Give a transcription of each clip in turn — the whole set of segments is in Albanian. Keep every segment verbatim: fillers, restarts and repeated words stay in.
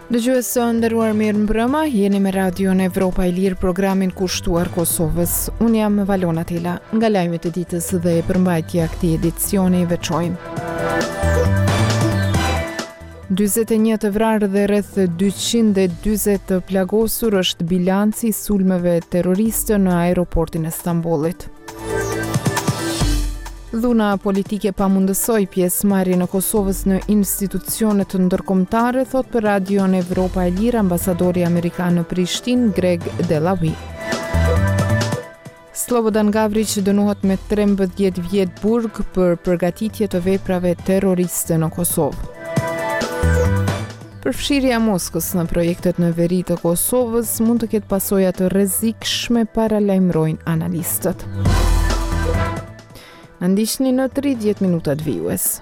Dëgjues së nderuar, mirë mbrëma, jeni me Radion Evropa e Lirë, programin kushtuar Kosovës. Unë jam Valona Tela, nga lajmet e ditës dhe përmbajtja këtij edicioni veçojmë. dyzet e një të vrarë dhe rreth dyqind e dyzet të plagosur është bilanci i sulmeve terroriste në aeroportin e Stambollit. Dhuna politike pamundësoi pjesëmarrjen e Kosovës në institucione të ndërkombëtare, thot për Radion Evropa e Lirë ambasadori amerikan në Prishtinë, Greg Delawi. Slobodan Gavrić dënohet me trembëdhjetë vjet burg për përgatitje të veprave terroriste në Kosovë. Përfshirja e Moskës në projektet në veri të Kosovës mund të ketë pasoja të rrezikshme, paralajmërojnë analistët. Në ndiqni në tridhjetë minutat vijues.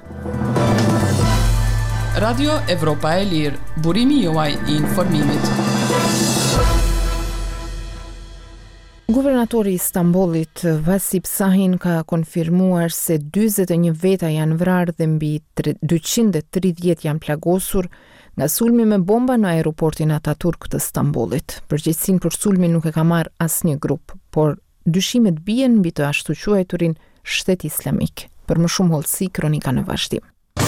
Radio Evropa e Lirë, burimi juaj i informimit. Guvernatori i Stambollit, Vasip Sahin, ka konfirmuar se dyzet e një veta janë vrarë dhe mbi dyqind e tridhjetë janë plagosur nga sulmi me bomba në aeroportin Ataturk të Stambollit. Përgjegjësinë për sulmin nuk e ka marrë asnjë grup, por dyshimet bien mbi të ashtu quajturin Shtet Islamik. Për më shumë hollësi, kronika në vazhdim.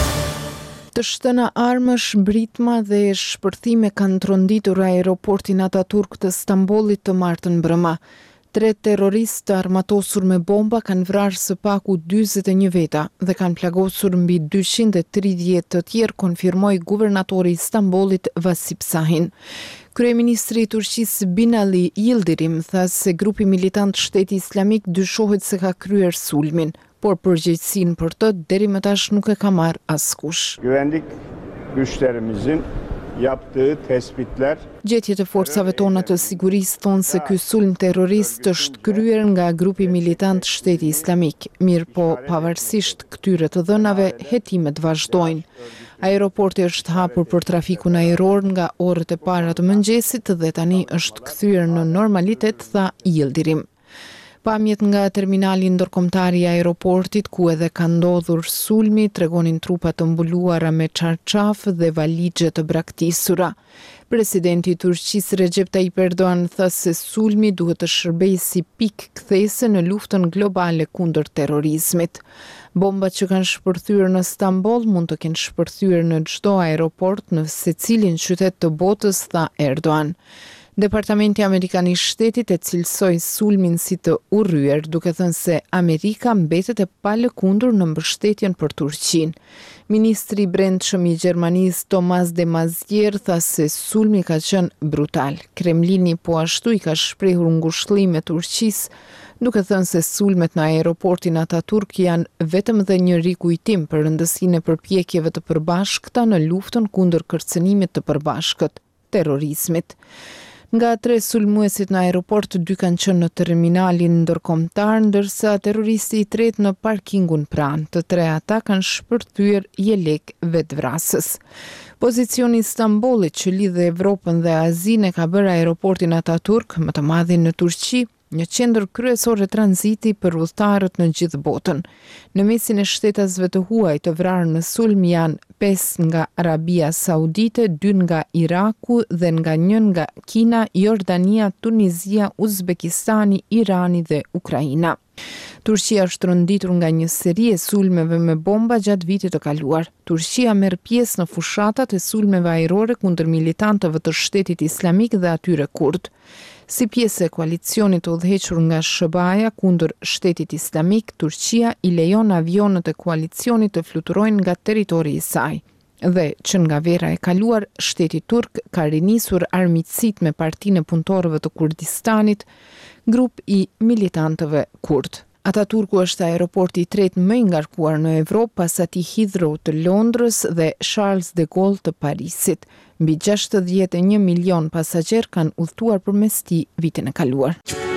Të shtëna armësh, britma dhe shpërthime kanë tronditur aeroportin Ataturk të Stambollit të martën mbrëma. Tre terroristë armatosur me bomba kanë vrarë së paku dyzet e një veta dhe kanë plagosur mbi dyqind e tridhjetë të tjerë, konfirmoi guvernatori i Stambollit Vasip Sahin. Kryeministri i Turqisë Binali Yildirim tha se grupi militant Shteti Islamik dyshohet se ka kryer sulmin, por përgjegjësinë për të deri më tash nuk e ka marrë askush. Güvenlik güçlerimizin yaptığı tespitler Gjetjet e forcave tona të sigurisë thonë se ky sulm terrorist është kryer nga grupi militant Shteti Islamik. Mirë po, pavarësisht këtyre të dhënave, hetimet vazhdojnë. Aeroporti është hapur për trafikun ajror nga orët e para të mëngjesit dhe tani është kthyer në normalitet, tha Yildirim. Pamjet nga terminali ndërkombëtar i aeroportit, ku edhe ka ndodhur sulmi, tregonin trupa të mbuluara me çarçaf dhe valixhe të braktisura. Presidenti i Turqisë Recep Tayyip Erdogan tha se sulmi duhet të shërbejë si pikë kthese në luftën globale kundër terrorizmit. Bombat që kanë shpërthyer në Stamboll mund të kenë shpërthyer në çdo aeroport në secilin qytet të botës, tha Erdogan. Departamenti Amerikan i Shtetit e cilësoi sulmin si të urryer, duke thënë se Amerika mbetet e palëkundur në mbështetjen për Turqinë. Ministri i Brendshëm i Gjermanisë Thomas de Maizière tha se sulmi ka qenë brutal. Kremlini po ashtu i ka shprehur ngushëllime Turqisë, duke thënë se sulmet në aeroportin Ataturk janë vetëm dhe një rikujtim për rëndësinë e përpjekjeve të përbashkëta në luftën kundër kërcënimit të përbashkët, terrorizmit. Nga tre sulmuesit në aeroport, dy kanë qenë në terminalin ndërkombëtar, ndërsa terroristi i tretë në parkingun pranë. Të tre ata kanë shpërthyer jelek vetvrasës. Pozicioni i Stambollit që lidh Evropën dhe Azinë ka bërë aeroportin Ataturk, më të madhin në Turqi, një qendër kryesore tranziti për udhëtarët në gjithë botën. Në mesin e shtetasve të huaj të vrarë në sulm janë pesë nga Arabia Saudite, dy nga Iraku dhe nga një nga Kina, Jordania, Tunizia, Uzbekistani, Irani dhe Ukraina. Turqia është rënditur nga një seri e sulmeve me bomba gjatë vitit të kaluar. Turqia merr pjesë në fushatat e sulmeve ajrore kundër militantëve të Shtetit Islamik dhe atyre kurd. Si pjesë e koalicionit të udhëhequr nga S B A-ja kundër Shtetit Islamik, Turqia i lejon avionët e koalicionit të fluturojnë nga territori i saj. Dhe që nga vera e kaluar, shteti turk ka rinisur armiqësitë me Partinë e Punëtorëve të Kurdistanit, grup i militantëve kurd. Ataturku është aeroporti i tretë më i ngarkuar në Evropë pas atij Heathrow të Londrës dhe Charles de Gaulle të Parisit. Mbi gjashtëdhjetë e një milion pasagjerë kanë udhëtuar përmes tij vitin e kaluar.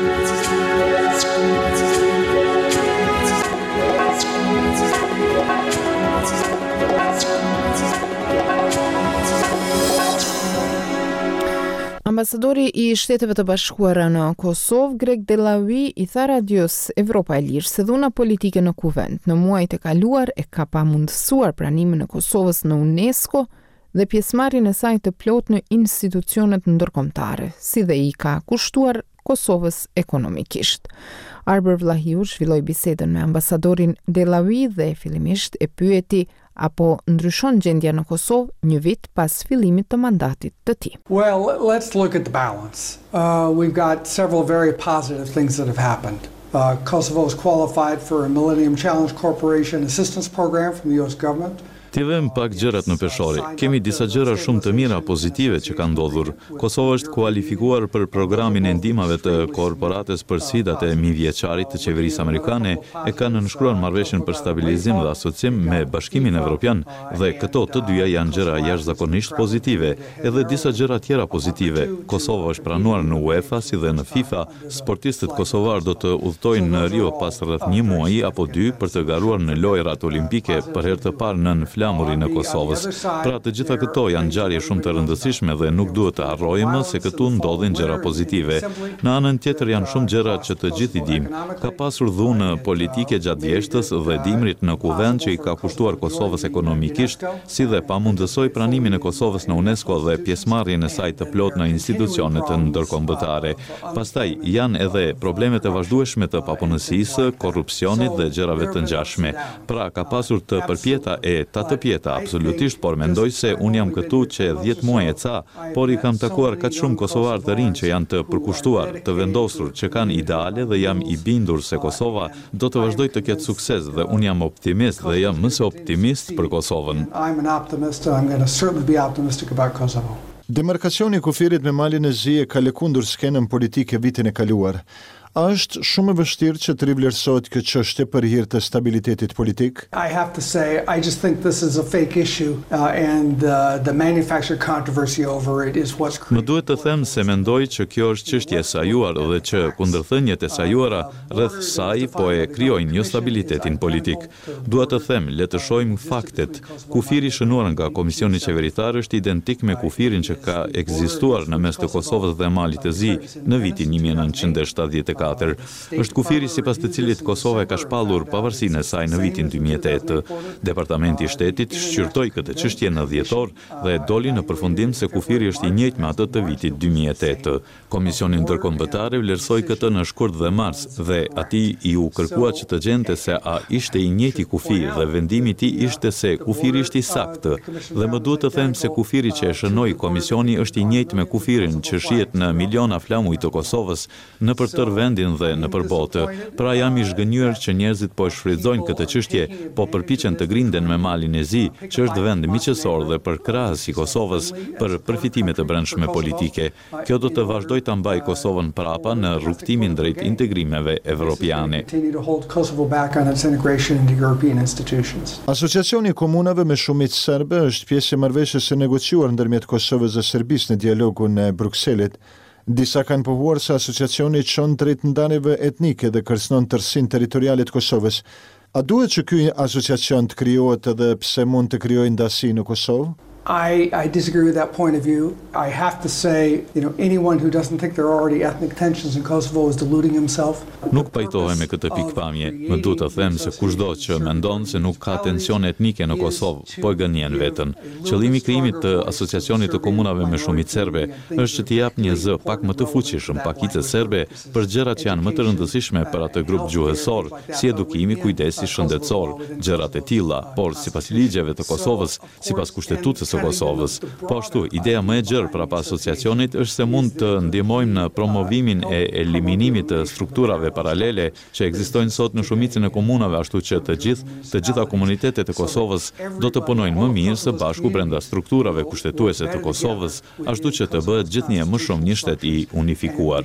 Ambasadori i Shteteve të Bashkuara në Kosovë, Greg Delawi, i tha Radios Evropa e Lirë se dhuna politike në kuvend në muajt e kaluar e ka pamundësuar pranimin e Kosovës në UNESCO dhe pjesëmarrjen e saj të plotë në institucionet ndërkombëtare, si dhe i ka kushtuar Kosovës ekonomikisht. Arber Vlahiu zhvilloi bisedën me ambasadorin Delawi dhe fillimisht e pyeti apo ndryshon gjendja në Kosovë një vit pas fillimit të mandatit të tij. Well, let's look at the balance. Uh, we've got several very positive things that have happened. Uh, Kosovo is qualified for a Millennium Challenge Corporation assistance program from the U S government. T'i vëm pak gjërat në peshori. Kemi disa gjëra shumë të mira pozitive që kanë ndodhur. Kosova është kualifikuar për programin e ndihmave të korporates për sfidat e mijëvjeçarit të qeverisë amerikane, e kanë nënshkruar marrëveshjen për stabilizim dhe asociim me Bashkimin Evropian, dhe këto të dyja janë gjëra jashtëzakonisht pozitive. Edhe disa gjëra tjera pozitive. Kosova është pranuar në UEFA si dhe në FIFA. Sportistët kosovar do të udhtojnë në Rio pas rreth një muaji apo dy për të garuar në lojrat olimpike për herë të parë nën flamurin e Kosovës. Pra të gjitha këto janë ngjarje shumë të rëndësishme dhe nuk duhet të harrojmë se këtu ndodhin gjëra pozitive. Në anën tjetër janë shumë gjëra që të gjithë i dimë. Ka pasur dhunë politike gjatë vjeshtës dhe dimrit në kuvend që i ka kushtuar Kosovës ekonomikisht, si dhe pamundësoi pranimin e Kosovës në UNESCO dhe pjesëmarrjen e saj të plotë në institucionet ndërkombëtare. Pastaj janë edhe problemet e vazhdueshme të papunësisë, korrupsionit dhe gjërave të ngjashme. Pra ka pasur të përpjeta e ta të pjeta, absolutisht, por mendoj se unë jam këtu që dhjetë muaj e ca, por i kam takuar kaq shumë kosovar të rinj që janë të përkushtuar, të vendosur, që kanë ideale dhe jam i bindur se Kosova do të vazhdojë të ketë sukses dhe unë jam optimist dhe jam më se optimist për Kosovën. Demarkacioni i kufirit me Malin e Zi e ka lëkundur skenën politike vitin e kaluar. A është shumë e vështirë që të rivlerësohet kjo çështje për hir të stabilitetit politik? I have to say, I just think this is a fake issue uh, and uh, the manufactured controversy over it is what's created. Më duhet të them se mendoj që kjo është çështje e sajuar dhe që kundërthënjet e sajuara rreth saj po e krijojnë jo stabilitetin politik. Dua të them, le të shohim faktet. Kufiri shënuar nga Komisioni Qeveritar është identik me kufirin që ka ekzistuar në mes të Kosovës dhe Malit të Zi në vitin një mijë e nëntëqind e shtatëdhjetë e katër. Është kufiri sipas të cilit Kosova ka shpallur pavarësinë e saj në vitin dy mijë e tetë. Departamenti i Shtetit shqyrtoi këtë çështje në dhjetor dhe doli në përfundim se kufiri është i njëjtë me atë të vitit dy mijë e tetë. Komisioni ndërkombëtar vlerësoi këtë në shkurt dhe mars dhe atij i u kërkua që të gjente se a ishte i njëjti kufi dhe vendimi i tij ishte se kufiri ishte i saktë. Dhe më duhet të them se kufiri që e shënoi komisioni është i njëjtë me kufirin që shihet në miliona flamuj të Kosovës në përtër vendin dhe në përbotë. Pra jam i zhgënjur që njerëzit po e shfrytëzojnë këtë çështje, po përpiqen të grinden me Malin e Zi, që është vend miqësor dhe përkrahës i Kosovës për përfitime të brendshme politike. Kjo do të vazhdojë ta mbajë Kosovën prapa në rrugtimin drejt integrimeve evropiane. Asociacioni i Komunave me Shumicë Serbe është pjesë e marrëveshjes së negociuar ndërmjet Kosovës dhe Serbisë në dialogun e Brukselit. Disa kanë pohuar se asociacioni çon drejt ndarjeve etnike dhe kërcënon tërësinë territoriale të Kosovës. A duhet që ky asociacion të krijohet edhe pse mund të krijojë ndasi në Kosovë? I, I disagree with that point of view. I have to say, you know, anyone who doesn't think there are already ethnic tensions in Kosovo is deluding himself. Nuk pajtohem me këtë pikpamje. Më duhet të them se kushdo që mendon se nuk ka tensione etnike në Kosovë, po e gënjen veten. Qëllimi i krijimit të asociacionit të komunave me shumicë serbe është që t'i jap një zë pak më të fuqishëm pakicës serbe për gjërat që janë më të rëndësishme për atë grup gjuhësor, si edukimi, kujdesi shëndetësor, gjërat e tilla, por sipas ligjeve të Kosovës, sipas kushtetutës së Kosovës. Po ashtu, ideja më e gjerë prapa asociacionit është se mund të ndihmojmë në promovimin e eliminimit të strukturave paralele që ekzistojnë sot në shumicën e komunave, ashtu që të gjithë të gjitha komunitetet e Kosovës do të punojnë më mirë së bashku brenda strukturave kushtetuese të Kosovës, ashtu që të bëhet gjithnjë më shumë një shtet i unifikuar.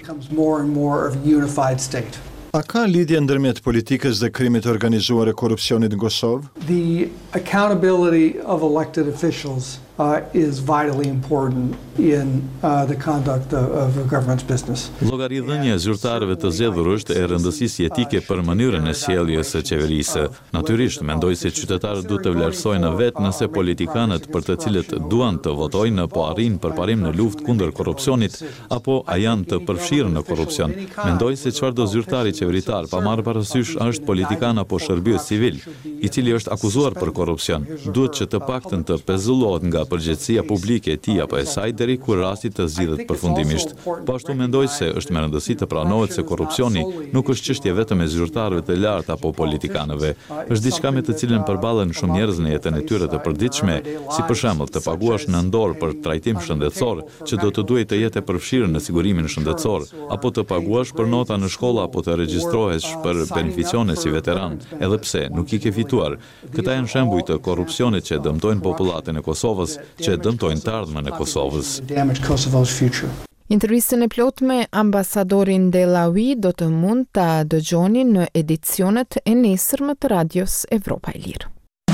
A ka lidhje ndërmjet politikës dhe krimit të organizuar e korrupsionit në Kosovë? The accountability of elected officials uh, is vitally important in uh, the conduct of, of a government's business. Llogaridhënia e zyrtarëve të zgjedhur është e rëndësisë etike për mënyrën e sjelljes së qeverisë. Natyrisht, mendoj se qytetarët duhet të vlerësojnë vetë nëse politikanët për të cilët duan të votojnë po arrin përparim në luftë kundër korrupsionit apo a janë të përfshirë në korrupsion. Mendoj se çfarëdo zyrtari qeveritar pa marrë parasysh është politikan apo shërbyes civil, i cili është akuzuar për korrupsion, duhet që të paktën të pezullohet nga nga përgjegjësia publike e tij apo e saj deri kur rasti të zgjidhet përfundimisht. Po ashtu mendoj se është me rëndësi të pranohet se korrupsioni nuk është çështje vetëm e zyrtarëve të lartë apo politikanëve. Është diçka me të cilën përballen shumë njerëz në jetën e tyre të përditshme, si për shembull të paguash në dorë për trajtim shëndetësor, që do të duhet të jetë e përfshirë në sigurimin shëndetësor, apo të paguash për nota në shkolla apo të regjistrohesh për beneficione si veteran, edhe pse nuk i ke fituar. Këta janë shembuj të korrupsionit që dëmtojnë popullatën e Kosovës, që dëmtojnë të ardhmen e Kosovës. Intervistën e plot me ambasadorin Delawi do të mund ta dëgjoni në edicionet e nesërme të Radios Evropa e Lirë.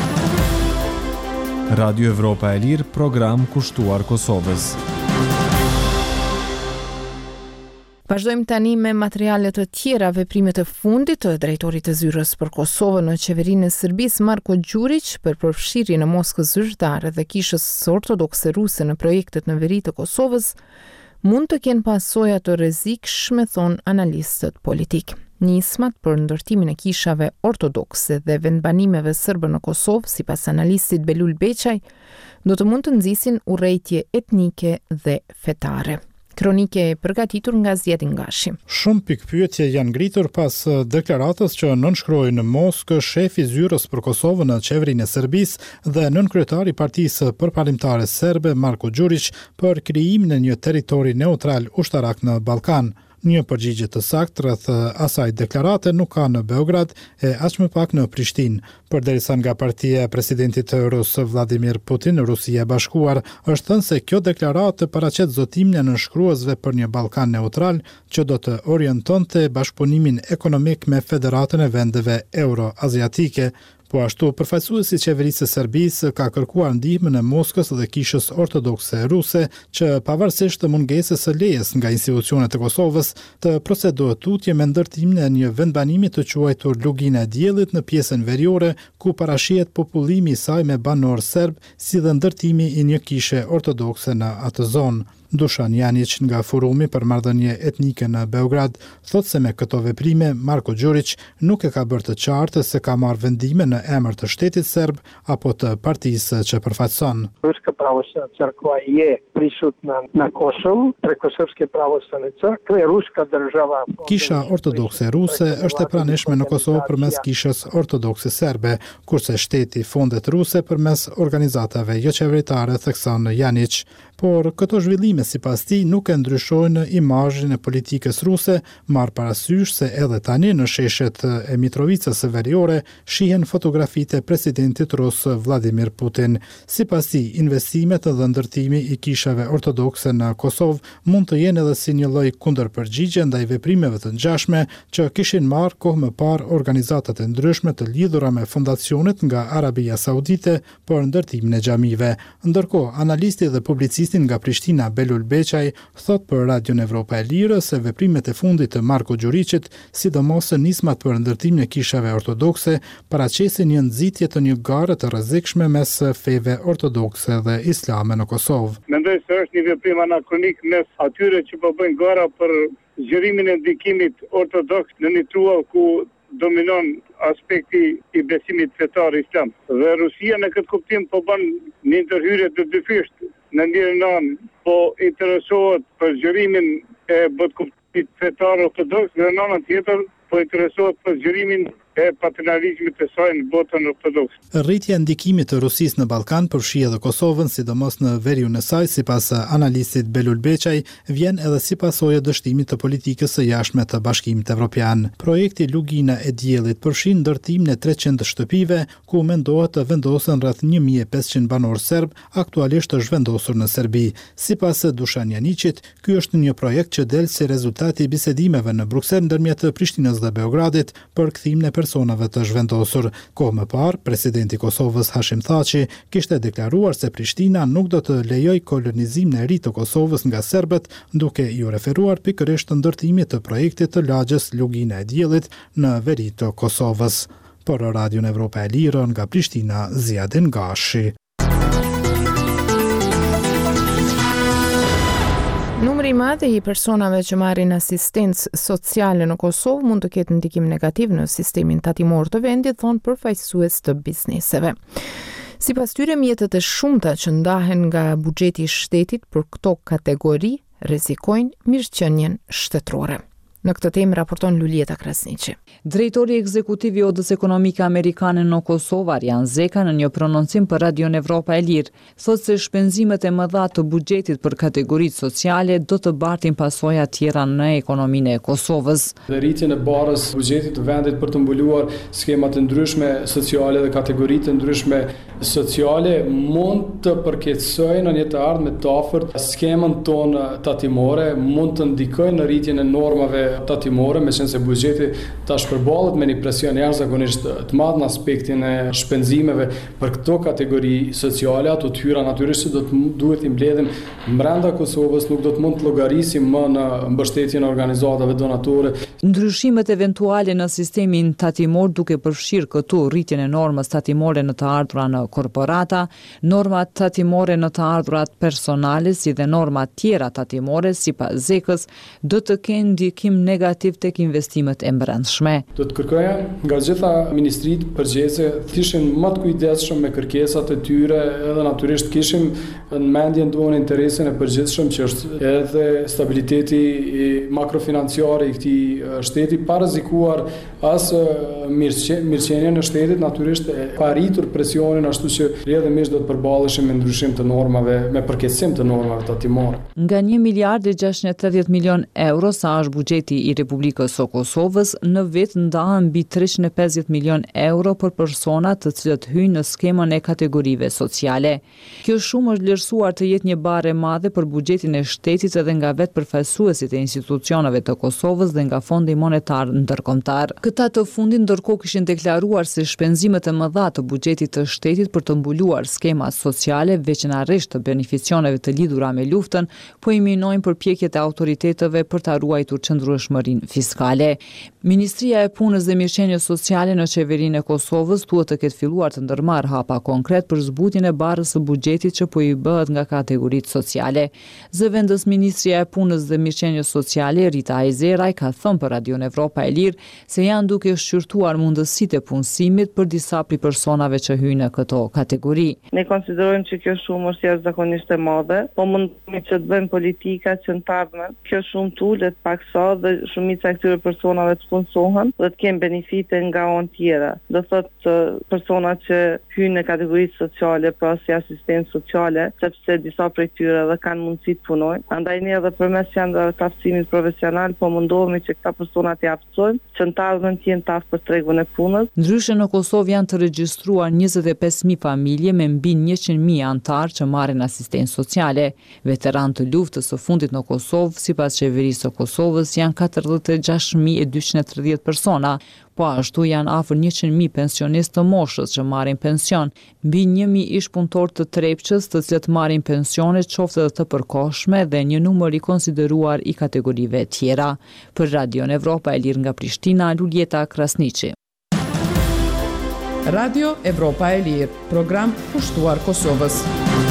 Radio Evropa e Lirë, program kushtuar Kosovës. Vazhdojmë tani me materialet të tjera. Veprimet e fundit të drejtorit të zyrës për Kosovën në qeverinë e Serbisë Marko Đurić për përfshirjen e Moskës zyrtare dhe kishës ortodokse ruse në projektet në veri të Kosovës mund të kenë pasoja të rrezikshme, thon analistët politik. Nismat për ndërtimin e kishave ortodokse dhe vendbanimeve serbe në Kosovë, sipas analistit Belul Beçaj, do të mund të nxisin urrejtje etnike dhe fetare. Kronike e përgatitur nga Zjedin Gashi. Shumë pikpyetje janë ngritur pas deklaratës që nënshkroi në Moskë shefi zyrës për Kosovën në qeverinë e Serbisë dhe nënkryetari i partisë përparimtare serbe Marko Đurić për krijimin e një territori neutral ushtarak në Ballkan. Një përgjigje të saktë rreth asaj deklarate nuk ka në Beograd e aq më pak në Prishtinë. Përderisa nga partia e presidentit rus Vladimir Putin, Rusia e Bashkuar është thënë se kjo deklaratë paraqet zotimin e nënshkruesve për një Ballkan neutral që do të orientonte bashkëpunimin ekonomik me Federatën e Vendeve Euro-Aziatike. Po ashtu, përfaqësuesi i qeverisë së Serbisë ka kërkuar ndihmën e Moskës dhe kishës ortodokse ruse që pavarësisht të mungesës së lejes nga institucionet e Kosovës të procedohet tutje me ndërtimin e një vendbanimi të quajtur Lugina e Diellit në pjesën veriore ku parashihet popullimi i saj me banor serb, si dhe ndërtimi i një kishe ortodokse në atë zonë. Dušan Janić nga Forumi për marrëdhënie etnike në Beograd thotë se me këto veprime Marko Đurić nuk e ka bërë të qartë se ka marrë vendime në emër të shtetit serb apo të partisë që përfaqëson. Ruska pravoslavna crkva je prisutna na Kosovu preko Srpske pravoslavne crkve, ruska država. Kisha ortodokse ruse është e pranishme në Kosovë përmes kishës ortodokse serbe, kurse shteti fondet ruse përmes organizatave jo qeveritare, thekson Janić. Por këto zhvillime sipas tij nuk e ndryshojnë imazhin e politikës ruse, marr parasysh se edhe tani në sheshet e Mitrovicës së Veriore shihen fotografitë e presidentit rus Vladimir Putin. Sipas tij, investimet dhe ndërtimi i kishave ortodokse në Kosovë mund të jenë edhe si një lloj kundërpërgjigje ndaj veprimeve të ngjashme që kishin marrë kohë më parë organizatat e ndryshme të lidhura me fondacionet nga Arabia Saudite për ndërtimin e xhamive. Ndërkohë, analisti dhe publicisti nga Prishtina Belul Beçaj thot për Radion Evropa e Lirë se veprimet e fundit të Marko Đurićit, sidomos nismat për ndërtimin e kishave ortodokse, paraqesin një nxitje të një gare të rrezikshme mes feve ortodokse dhe islame në Kosovë. Mendoj se është një veprim anakronik mes atyre që po bëjnë gara për zgjerimin e ndikimit ortodoks në një truall ku dominon aspekti i besimit fetar islam. Dhe Rusia në këtë kuptim po bën një ndërhyrje të dyfishtë. Në njërën anë po interesohet për zgjerimin e botëkuptimit fetar ortodoks dhe në anën tjetër po interesohet për zgjerimin e paternalizmit të saj në botën ortodoks. Rritja e ndikimit të Rusisë në Ballkan përfshi edhe Kosovën, sidomos në veriun e saj, sipas analistit Belul Beçaj, vjen edhe si pasojë e dështimit të politikës së jashtme të Bashkimit Evropian. Projekti Lugina e Diellit përfshin ndërtimin e treqind shtëpive ku mendohet të vendosen rreth një mijë e pesëqind banor serb, aktualisht është vendosur në Serbi. Sipas Dušan Janićit, ky është një projekt që del si rezultat i bisedimeve në Bruksel ndërmjet Prishtinës dhe Beogradit për kthimin e personave të zhvendosur. Kohë më parë, presidenti i Kosovës Hashim Thaçi kishte deklaruar se Prishtina nuk do të lejojë kolonizimin e ri të Kosovës nga serbët, duke iu referuar pikërisht të ndërtimit të projektit të lagjes Lugina e Diellit në veri të Kosovës. Për Radion Evropa e Lirë nga Prishtina, Zjedin Gashi. Numri i madh i personave që marrin asistencë sociale në Kosovë mund të ketë ndikim negativ në sistemin tatimor të vendit, thonë përfaqësues të bizneseve. Sipas tyre, mjetet e shumta që ndahen nga buxheti i shtetit për këto kategori rrezikojnë mirëqenien shtetërore. Në këtë temë raporton Lulieta Krasniqi. Drejtori ekzekutiv i Odës Ekonomike Amerikane në Kosovë, Arjan Zeka, në një prononcim për Radion Evropa e Lirë, thotë se shpenzimet e mëdha të buxhetit për kategoritë sociale do të bartin pasoja tjera në ekonominë e Kosovës. Rritjen e barës buxhetit të vendit për të mbuluar skemat të ndryshme sociale dhe kategoritë të ndryshme sociale mund të përkeqësojnë në një të ardhme të afërt skemën tonë tatimore, mund të ndikojnë në rritjen e normave tatimore, me qenë se buxheti tash përballet me një presion jashtëzakonisht të madh në aspektin e shpenzimeve për këto kategori sociale. Ato të hyra natyrisht do të duhet i mbledhin brenda Kosovës, nuk do të mund të llogarisim më në mbështetjen e organizatave donatore. Ndryshimet eventuale në sistemin tatimor duke përfshirë këtu rritjen e normës tatimore në të ardhura në korporata, normat tatimore në të ardhurat personale si dhe normat tjera tatimore sipas Zekës do të kenë ndikim negativ tek investimet e brendshme. Do të kërkoja nga gjitha ministritë përgjithëse të ishin më të kujdesshëm me kërkesat e tyre, edhe natyrisht kishim në mendjen tonë interesin e përgjithshëm që është edhe stabiliteti makrofinanciar i këtij shteti, pa rrezikuar as mirëqenien e shtetit, natyrisht pa arritur presionin ashtu që rrjedhimisht do të përballeshim me ndryshim të normave, me përkeqësim të normave tatimore. Nga një miliard e gjashtëqind e tridhjetë milion euro sa është buxheti i Republikës së Kosovës, në vit ndahen mbi treqind e pesëdhjetë milion euro për persona të cilët hyjnë në skemën e kategorive sociale. Kjo shumë është vlerësuar të jetë një barë e madhe për buxhetin e shtetit edhe nga vetë përfaqësuesit e institucioneve të Kosovës dhe nga Fondi Monetar Ndërkombëtar. Këta të fundit ndërkohë kishin deklaruar se shpenzimet e mëdha të buxhetit të shtetit për të mbuluar skemat sociale veçanërisht të beneficioneve të lidhura me luftën, po i minojnë përpjekjet e autoriteteve për ta ruajtur qëndrueshmërinë fiskale. Ministria e Punës dhe Mirëqenies Sociale në Qeverinë e Kosovës duhet të ketë filluar të ndërmarrë hapa konkret për zbutjen e barrës së buxhetit që po i bëhet nga kategoritë sociale. Zëvendës Ministria e Punës dhe Mirëqenies Sociale, Rita Ajzeraj, ka thënë për Radion Evropa e Lirë se janë duke shqyrtuar mundësitë e punësimit për disa prej personave që hyjnë në këto kategori. Ne konsiderojmë që kjo shumë është jashtëzakonisht e madhe, po mundemi që të bëjmë politika që në të ardhmen kjo shumë tulet paksa dhe shumica e këtyre personave të punësohen dhe të kemë benefite nga anë tjera. Do thotë persona që hyjnë në kategoritë sociale, pra si asistent sociale, sepse disa prej tyre dhe kanë mundësi të punojnë. Andaj ne edhe përmes qendrave të aftësimit profesional po mundohemi që këta persona të aftësojmë, që në të ardhmen të jenë të aftë për tregun e punës. Ndryshe në Kosovë janë të regjistruar njëzet e pesë mijë familje me mbi njëqind mijë anëtar që marrin asistencë sociale. Veteranë të luftës së fundit në Kosovë, sipas qeverisë së Kosovës, janë katërdhjetë e gjashtë mijë e dyqind e tridhjetë persona, po ashtu janë afër njëqind mijë pensionistë të moshës që marrin pension, mbi një mijë ish punëtor të Trepçës të cilët marrin pensione qoftë edhe të përkohshme dhe një numër i konsideruar i kategorive tjera. Për Radion Evropa e Lirë nga Prishtina, Lulieta Krasniqi. Radio Evropa e Lirë, program kushtuar Kosovës.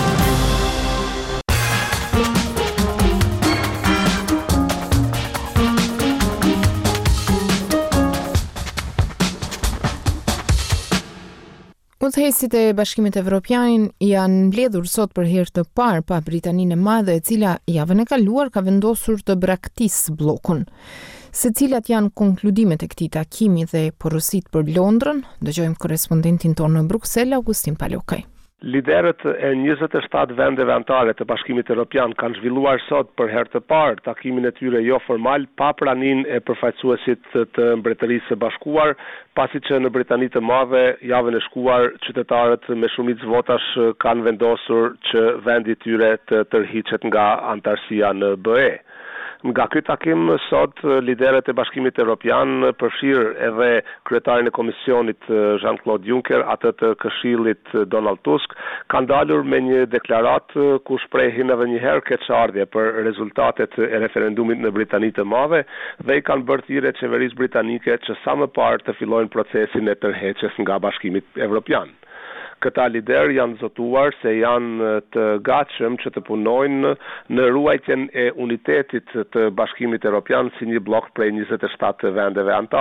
Udhëheqësit e Bashkimit Evropian janë mbledhur sot për herë të parë pa Britaninë e Madhe, e cila javën e kaluar ka vendosur të braktisë bllokun. Se cilat janë konkludimet e këtij takimi dhe porositë për Londrën, dëgjojmë korrespondentin tonë në Bruksel, Augustin Palokaj. Liderët e njëzet e shtatë vendeve anëtare të Bashkimit Evropian kanë zhvilluar sot për herë të parë takimin e tyre jo formal pa praninë e përfaqësuesit të Mbretërisë së Bashkuar, pasi që në Britani të Madhe javën e shkuar qytetarët me shumicë votash kanë vendosur që vendi i tyre të tërhiqet nga antarësia në B E. Nga ky takim sot liderët e Bashkimit Evropian përfshirë edhe kryetarin e Komisionit Jean-Claude Juncker, atë të Këshillit Donald Tusk, kanë dalur me një deklarat ku shprehin edhe një herë keqardhje për rezultatet e referendumit në Britani të Madhe dhe i kanë bërë thirrje qeverisë britanike që sa më parë të fillojnë procesin e tërheqjes nga Bashkimi Evropian. Këta lider janë zotuar se janë të gatshëm që të punojnë në ruajtjen e unitetit të Bashkimit Evropian si një blok prej njëzet e shtatë vendeve anëtare.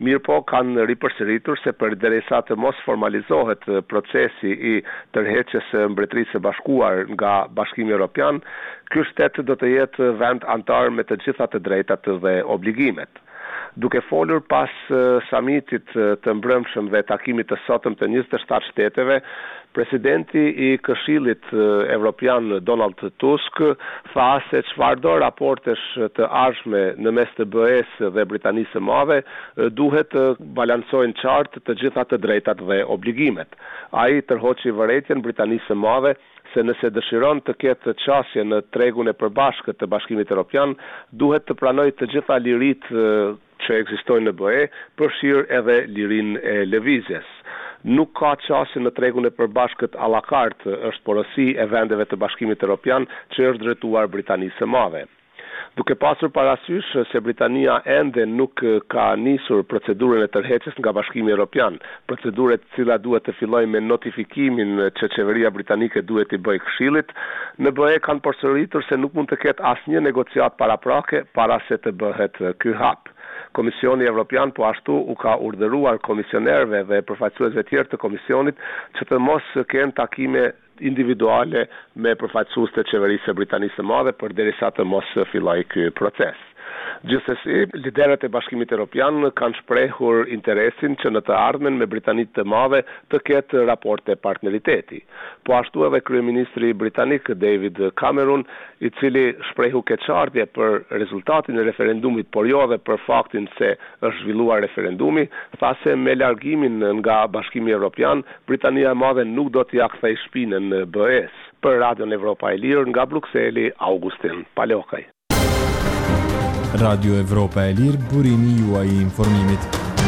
Mirë po kanë ripërsëritur se përderisa të mos formalizohet procesi i tërheqjes së Mbretërisë së Bashkuar nga Bashkimi Evropian, ky shtet do të jetë vend antar me të gjitha të drejtat dhe obligimet. Duke folur pas uh, samitit uh, të mbrëmshëm dhe takimit të sotëm të njëzet e shtatë shteteve, presidenti i Këshillit uh, Evropian Donald Tusk tha se çfarëdo raportesh të ardhshme në mes të B E-s dhe Britanisë së Madhe uh, duhet të uh, balancojnë qartë të gjitha të drejtat dhe obligimet. Ai tërhoqi vërejtjen Britanisë së Madhe se nëse dëshiron të ketë qasje në tregun e përbashkët të Bashkimit Evropian, duhet të pranojë të gjitha liritë uh, që ekzistojnë në B E, përfshirë edhe lirinë e lëvizjes. Nuk ka qasje në tregun e përbashkët a la carte, është porosi e vendeve të Bashkimit Evropian që është drejtuar Britanisë së Madhe. Duke pasur parasysh se Britania ende nuk ka nisur procedurën e tërheqjes nga Bashkimi Evropian, procedurë e cila duhet të fillojë me notifikimin që qeveria britanike duhet i bëjë Këshillit, në B E kanë përsëritur se nuk mund të ketë asnjë negociat paraprake para se të bëhet ky hap. Komisioni Evropian po ashtu u ka urdhëruar komisionerëve dhe përfaqësuesve tjerë të komisionit që të mos kenë takime individuale me përfaqësues të qeverisë së Britanisë së Madhe përderisa të mos fillojë ky proces. Gjithsesi, liderët e Bashkimit Evropian kanë shprehur interesin që në të ardhmen me Britanitë të Madhe të ketë raporte partneriteti. Po ashtu edhe kryeministri britanik David Cameron, i cili shprehu keqardhje për rezultatin e referendumit, por jo edhe për faktin se është zhvilluar referendumi, tha se me largimin nga Bashkimi Evropian, Britania e Madhe nuk do t'i ia kthejë shpinën në B E-s. Për Radion Evropa e Lirë nga Brukseli, Augustin Palokaj. Radio Evropa e Lirë, burimi juaj i informimit.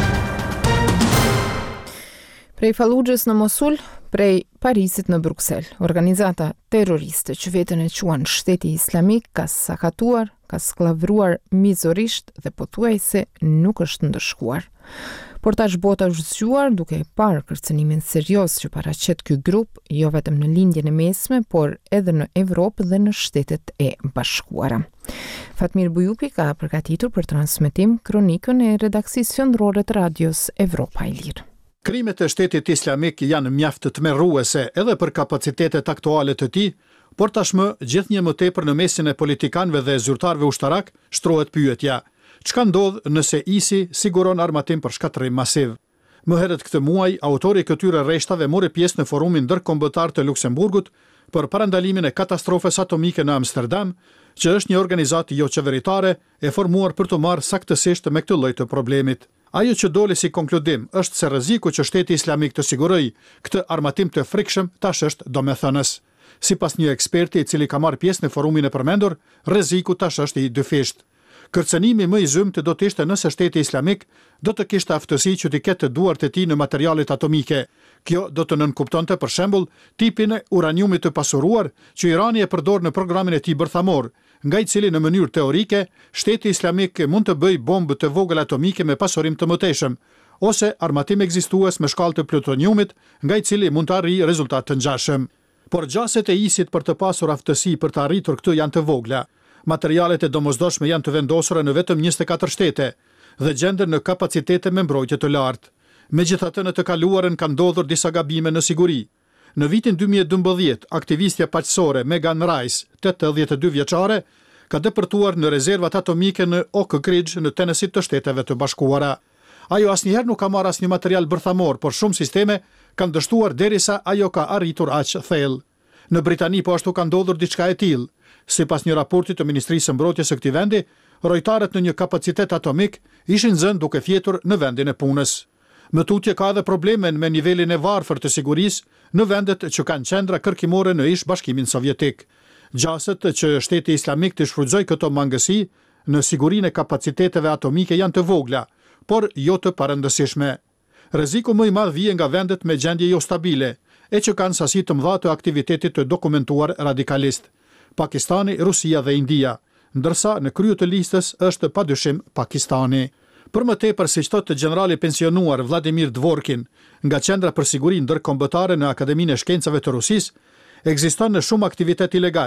Prej Falluxhës në Mosul, prej Parisit në Bruksel, organizata terroriste që veten e quan Shteti Islamik ka sakatuar, ka skllavruar mizorisht dhe pothuajse nuk është ndëshkuar. Portazh bota është zgjuar duke e parë kërcënimin serioz që paraqet ky grup, jo vetëm në lindjen e mesme, por edhe në Evropë dhe në Shtetet e Bashkuara. Fatmir Bujupi ka përgatitur për transmetim kronikën e redaksisë qendrore të Radios Evropa e Lirë. Krimet e Shtetit Islamik janë mjaft të tmerruese edhe për kapacitetet aktuale të tij, por tashmë gjithnjë më tepër në mesin e politikanëve dhe zyrtarëve ushtarak shtrohet pyetja: çka ndodh nëse I S I siguron armatim për shkatërrim masiv? Më herët këtë muaj, autori i këtyre rreshtave mori pjesë në forumin ndërkombëtar të Luksemburgut për parandalimin e katastrofës atomike në Amsterdam, që është një organizatë jo qeveritare e formuar për të marrë saktësisht me këtë lloj të problemit. Ajo që doli si konkludim është se rreziku që Shteti Islamik të sigurojë këtë armatim të frikshëm tash është domethënës. Sipas një eksperti i cili ka marrë pjesë në forumin e përmendur, rreziku tash është i dyfisht. Kërcënimi më i zymt do të ishte nëse Shteti Islamik do të kishte aftësi që të ketë duart e tij në materialet atomike. Kjo do të nënkuptonte për shembull tipin e uraniumit të pasuruar që Irani e përdor në programin e tij bërthamor, nga i cili në mënyrë teorike Shteti Islamik mund të bëjë bombë të vogël atomike me pasurim të mëtejshëm, ose armatim ekzistues me shkallë të plutoniumit, nga i cili mund të arrijë rezultat të ngjashëm. Por gjaset e I S I-t për të pasur aftësi për të arritur këtë janë të vogla. Materialet e domosdoshme janë të vendosura në vetëm njëzet e katër shtete dhe gjenden në kapacitete me mbrojtje të lartë. Megjithatë, në të kaluarën kanë ndodhur disa gabime në siguri. Në vitin dy mijë e dymbëdhjetë, aktivistja paqësore Megan Rice, tetëdhjetë e dy vjeçare, ka depërtuar në rezervat atomike në Oak Ridge në Tennessee të Shteteve të Bashkuara. Ajo asnjëherë nuk ka marrë asnjë material bërthamor, por shumë sisteme kanë dështuar derisa ajo ka arritur aq thellë. Në Britani po ashtu ka ndodhur diçka e tillë. Sipas një raporti të Ministrisë së Mbrojtjes së këtij vendi, rojtarët në një kapacitet atomik ishin zënë duke fjetur në vendin e punës. Më tutje ka edhe probleme me nivelin e varfër të sigurisë në vendet që kanë qendra kërkimore në ish Bashkimin Sovjetik. Gjaset që Shteti Islamik të shfrytëzojë këto mangësi në sigurinë e kapaciteteve atomike janë të vogla, por jo të parëndësishme. Rreziku më i madh vjen nga vendet me gjendje jo stabile, e që kanë sasi të mëdha të aktivitetit të dokumentuar radikalist: Pakistani, Rusia dhe India, ndërsa në krye të listës është padyshim Pakistani. Për më tepër, siç thotë generali pensionuar Vladimir Dvorkin nga Qendra për Siguri Ndërkombëtare në Akademinë e Shkencave të Rusisë, ekziston në shumë aktivitet ilegal,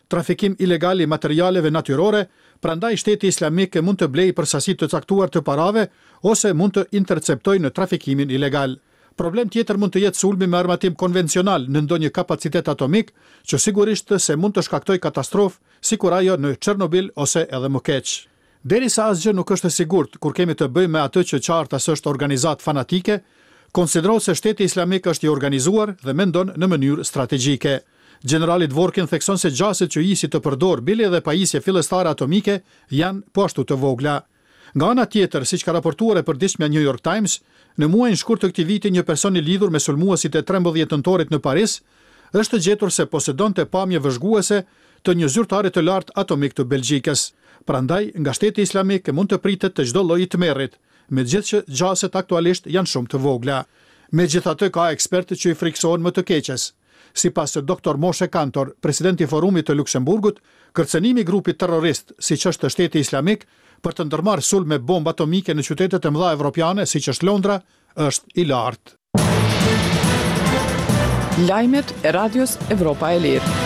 trafikim ilegal i materialeve natyrore, prandaj Shteti Islamik mund të blejë për sasi të caktuar të parave ose mund të interceptojë në trafikimin ilegal. Problem tjetër mund të jetë sulmi me armatim konvencional në ndonjë kapacitet atomik, që sigurisht se mund të shkaktojë katastrofë, sikur ajo në Chernobyl ose edhe më keq. Derisa asgjë nuk është e sigurt kur kemi të bëjmë me atë që qartas është organizat fanatike, konsiderohet se Shteti Islamik është i organizuar dhe mendon në mënyrë strategjike. Generali Dvorkin thekson se gjaset që ISIS të përdor bile dhe pajisje fillestare atomike janë po ashtu të vogla. Nga ana tjetër, siç ka raportuar e përditshmja New York Times, në muajin shkurt të këtij viti një person i lidhur me sulmuesit e trembëdhjetë nëntorit në Paris është gjetur se posedonte pamje vëzhguese të një zyrtari të lartë atomik të Belgjikës. Prandaj, nga Shteti Islamik mund të pritet të çdo lloji tmerrit, megjithëse që gjaset aktualisht janë shumë të vogla. Megjithatë, ka ekspertë që i friksohen më të keqes. Sipas doktor Moshe Kantor, presidenti i Forumit të Luksemburgut, kërcënimi i grupit terrorist, siç është Shteti Islamik, për të ndërmarrë sulm me bombë atomike në qytetet e mëdha evropiane, siç është Londra, është i lartë. Lajmet e Radios Evropa e Lirë.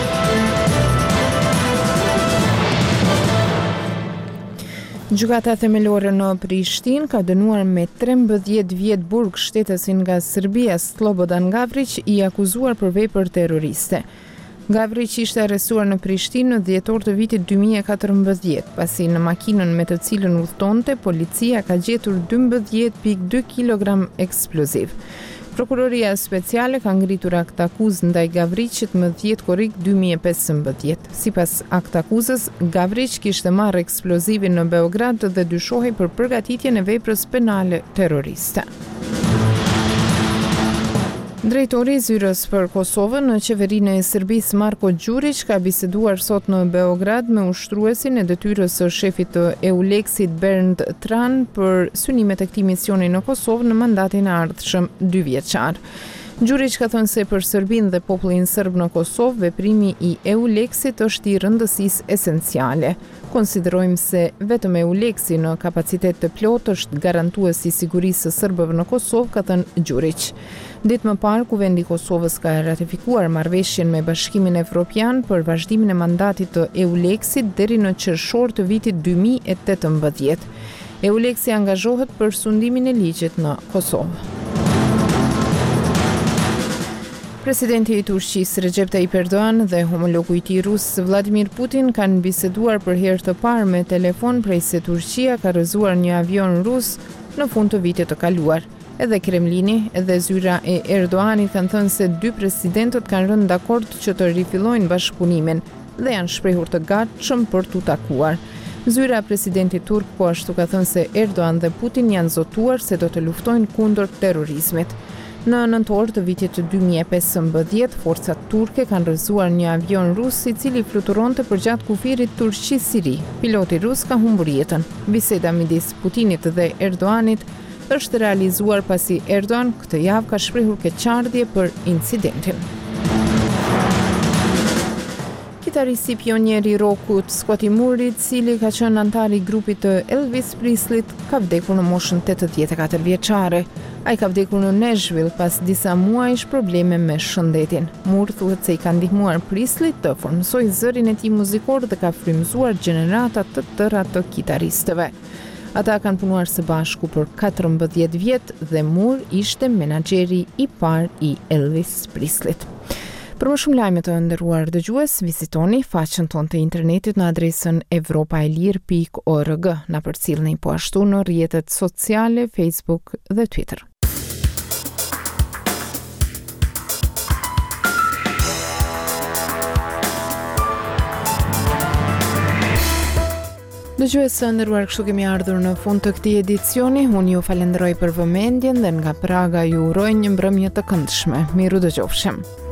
Gjykata themelore në Prishtinë ka dënuar me trembëdhjetë vjet burg shtetesin nga Serbia Slobodan Gavrić, i akuzuar për vepër terroriste. Gavrić ishte arrestuar në Prishtinë në dhjetor të vitit dy mijë e katërmbëdhjetë, pasi në makinën me të cilën udhtonte, policia ka gjetur dymbëdhjetë pikë dy kilogram eksploziv. Prokuroria speciale ka ngritur akt akuzë ndaj Gavrićit më dhjetë korrik dy mijë e pesëmbëdhjetë. Sipas akt akuzës, Gavrić kishte marrë eksplozivin në Beograd dhe dyshohej për përgatitjen e veprës penale terroriste. Drejtori i zyrës për Kosovën në qeverinë e Serbisë Marko Đurić ka biseduar sot në Beograd me ushtruesin e detyrës së shefit të EULEX-it Bernd Tran për synimet e këtij misioni në Kosovë në mandatin e ardhshëm dy vjeçar. Đurić ka thënë se për Serbinë dhe popullin serb në Kosovë, veprimi i EULEX-it është i rëndësisë esenciale. Konsiderojmë se vetëm EULEX-i në kapacitet të plotë është garantues i sigurisë së serbëve në Kosovë, ka thënë Đurić. Ditë më parë, Kuvendi i Kosovës ka ratifikuar marrëveshjen me Bashkimin Evropian për vazhdimin e mandatit të EULEX-it deri në qershor të vitit dy mijë e tetëmbëdhjetë. EULEX-i angazhohet për sundimin e ligjit në Kosovë. Presidenti i Turqisë Recep Tayyip Erdogan dhe homologu i tij rus Vladimir Putin kanë biseduar për herë të parë me telefon prej se Turqia ka rrëzuar një avion rus në fund të vitit të kaluar. Edhe Kremlini edhe zyra e Erdoganit kanë thënë se dy presidentët kanë rënë dakord që të rifillojnë bashkëpunimin dhe janë shprehur të gatshëm për t'u takuar. Zyra e presidentit turk po ashtu ka thënë se Erdogan dhe Putin janë zotuar se do të luftojnë kundër terrorizmit. Në nëntor të vitit dy mijë e pesëmbëdhjetë, forcat turke kanë rrëzuar një avion rus i cili fluturonte përgjatë kufirit Turqi-Siri. Piloti rus ka humbur jetën. Biseda midis Putinit dhe Erdoganit është realizuar pasi Erdogan këtë javë ka shprehur keqardhje për incidentin. Kitaristi pionier i rockut Scotty Moore, i cili ka qenë antar i grupit të Elvis Presley, ka vdekur në moshën tetëdhjetë e katër vjeçare. Ai ka vdekur në Nashville pas disa muajsh probleme me shëndetin. Moore thuhet se i ka ndihmuar Presley të formsojë zërin e tij muzikor dhe ka frymëzuar gjenerata të tëra të kitaristëve. Ata kanë punuar së bashku për katërmbëdhjetë vjet dhe Moore ishte menaxheri i parë i Elvis Presleyt. Për më shumë lajme të nderuar dëgjues, vizitoni faqen tonë të internetit në adresën evropaelir pikë org. Na përcjellni po ashtu në rrjetet sociale, Facebook dhe Twitter. Dëgjuesë nderuar, kështu kemi ardhur në fund të këtij edicioni. Unë ju falenderoj për vëmendjen dhe nga Praga ju uroj një mbrëmje të këndshme. Miru dëgjofshim.